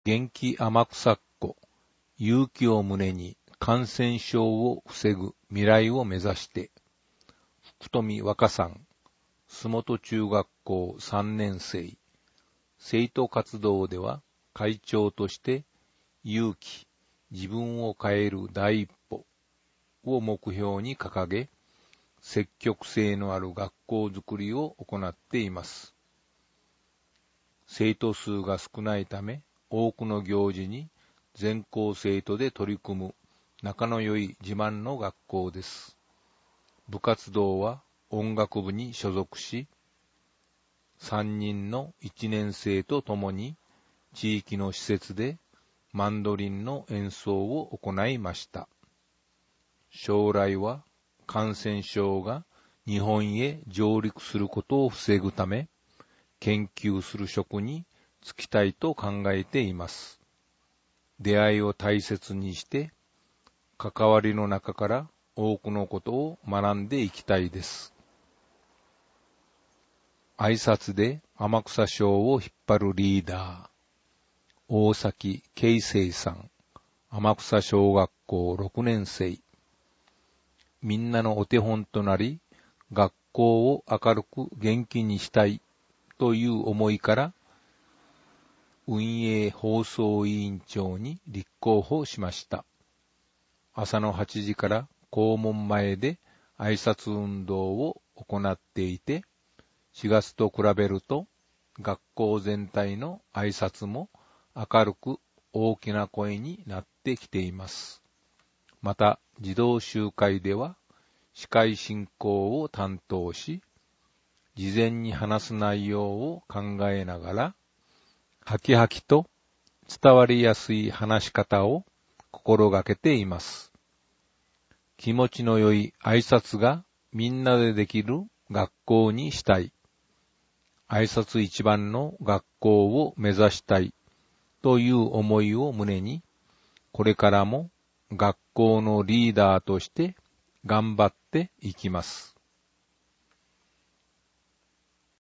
元気天草っ子、勇気を胸に感染症を防ぐ未来を目指して、福富若さん、洲本中学校3年生、生徒活動では会長として勇気、自分を変える第一歩を目標に掲げ、積極性のある学校づくりを行っています。生徒数が少ないため、多くの行事に全校生徒で取り組む仲の良い自慢の学校です。部活動は音楽部に所属し、3人の1年生と共に地域の施設でマンドリンの演奏を行いました。将来は感染症が日本へ上陸することを防ぐため、研究する職に就きたいと考えています。出会いを大切にして、関わりの中から多くのことを学んでいきたいです。挨拶で天草小を引っ張るリーダー、大崎慶生さん、天草小学校6年生。みんなのお手本となり、学校を明るく元気にしたいという思いから、運営放送委員長に立候補しました。朝の8時から校門前で挨拶運動を行っていて、4月と比べると学校全体の挨拶も明るく大きな声になってきています。また、児童集会では司会進行を担当し、事前に話す内容を考えながら、はきはきと伝わりやすい話し方を心がけています。気持ちの良い挨拶がみんなでできる学校にしたい。挨拶一番の学校を目指したいという思いを胸に、これからも学校のリーダーとして頑張っていきます。